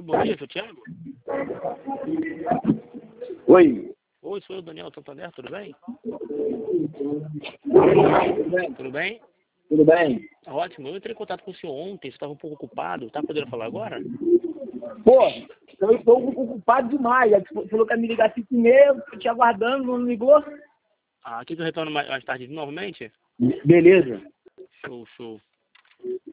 Bom dia, seu Thiago? Oi. Oi, sou eu, Daniel Santander, tudo bem? Tudo bem? Tudo bem? Ótimo, eu entrei em contato com o senhor ontem, você estava um pouco ocupado, tá podendo falar agora? Pô, eu estou ocupado demais. Você falou que ia me ligar 5h30, eu te aguardando, não ligou? Ah, aqui que eu retorno mais tarde novamente? Beleza. Show, show.